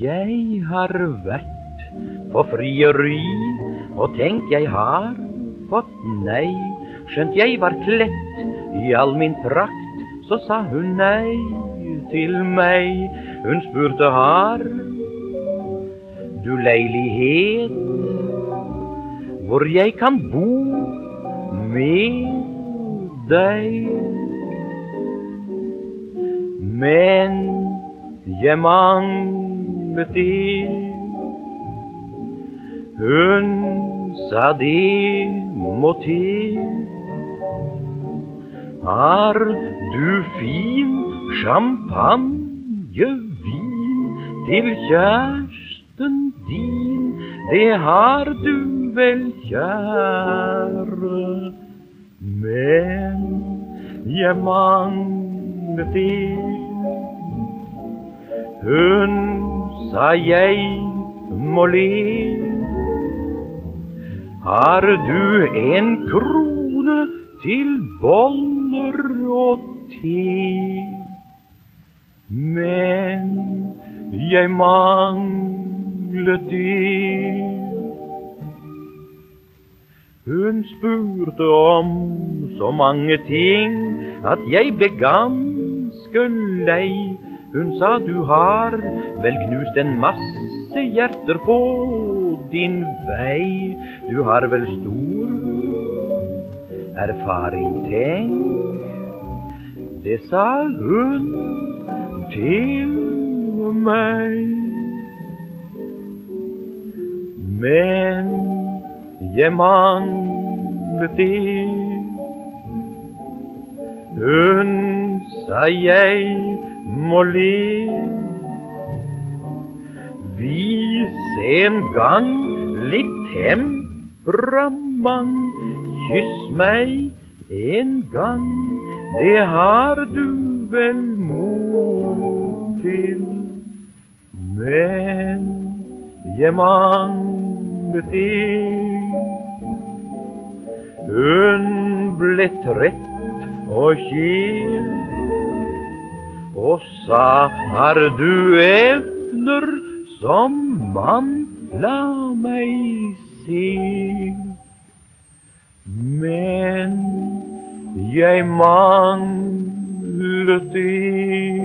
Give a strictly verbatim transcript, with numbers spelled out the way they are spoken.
Jeg har vært på frieri, og tenkt jeg har fått nei. Skjønt jeg var kledd i all min prakt, så sa hun nei til meg. Hun spurte, har du leilighet hvor jeg kan bo med deg? Men jeg manglet det. Hun sa det må til. Har du fin champagnevin til kjæresten din? Det har du vel, kjære. Men jeg manglet det. Hun sa jeg må le. Har du en krone til boller og te? Men jeg manglet det. Hun spurte om så mange ting at jeg ble ganske lei. Hun sa, du har vel knust en masse hjerter på din vei. Du har vel stor erfaring, tenk. Det sa hun til meg. Men jeg manglet det. Hun sa jeg må le. Vis en gang litt temperament. Kyss meg en gang, det har du vel mot til. Men jeg manglet det. Hun ble trett og kjel og sa, har du evner som man, la meg se. Men jeg manglet det.